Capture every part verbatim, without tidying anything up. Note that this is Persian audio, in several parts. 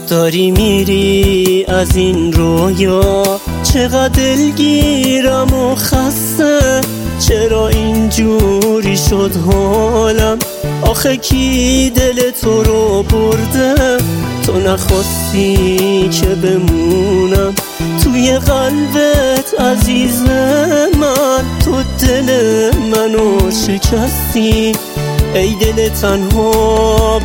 داری میری از این رویا، چقدر دلگیرم و خسته، چرا اینجوری شد حالم؟ آخه کی دل تو رو برده؟ تو نخواستی که بمونم توی قلبت عزیز من، تو دل منو شکستی ای دل تنها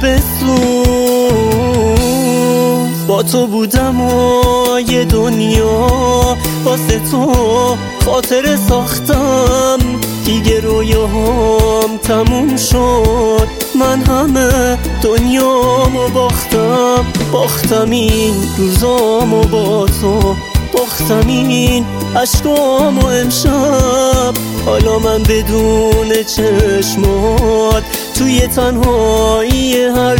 بسوز. با تو بودم و یه دنیا واسه تو خاطر ساختم، دیگه رویاهام تموم شد، من همه دنیامو باختم. باختم این روزامو با تو، باختم این عشقامو امشب. حالا من بدون چشمات توی تنهایی هر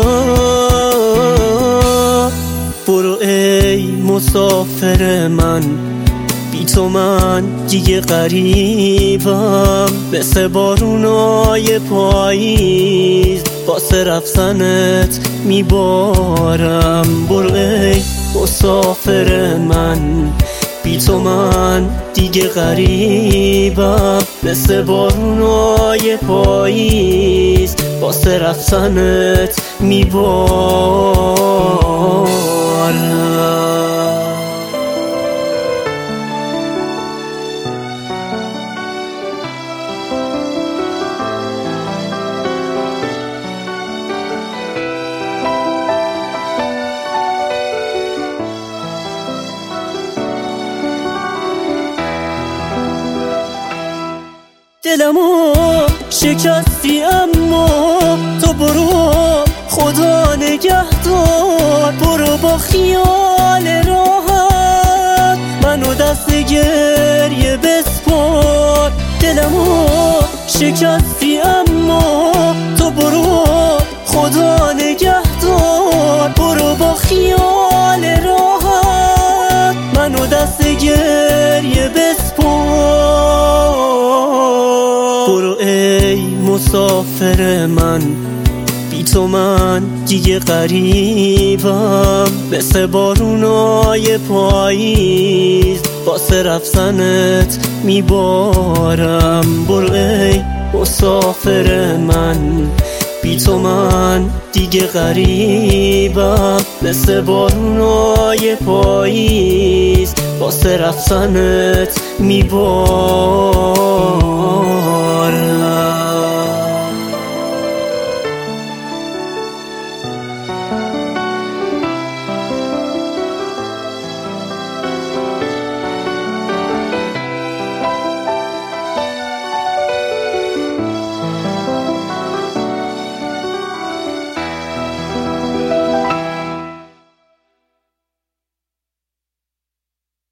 شب. برو ای مسافر من، بی تو من دیگه غریبم، مثل بارونای پاییز واسه رفتنت میبارم. برو ای مسافر من، بی تو من دیگه غریبم، مثل بارونای پاییز واسه رفتنت میبارم. دلمو شکستی اما تو برو، خدا نگهدار. برو با خیال راحت منو دست گریه بسپار. دلمو شکستی اما تو برو، خدا نگهدار. برو با خیال راحت منو دست گریه بسپار. برو ای مسافر من، بی تو من دیگه غریبم، مثل بارونای پاییز واسه رفتنت میبارم. برو ای مسافر من، بی تو من دیگه غریبم، مثل بارونای پاییز واسه رفتنت میبارم.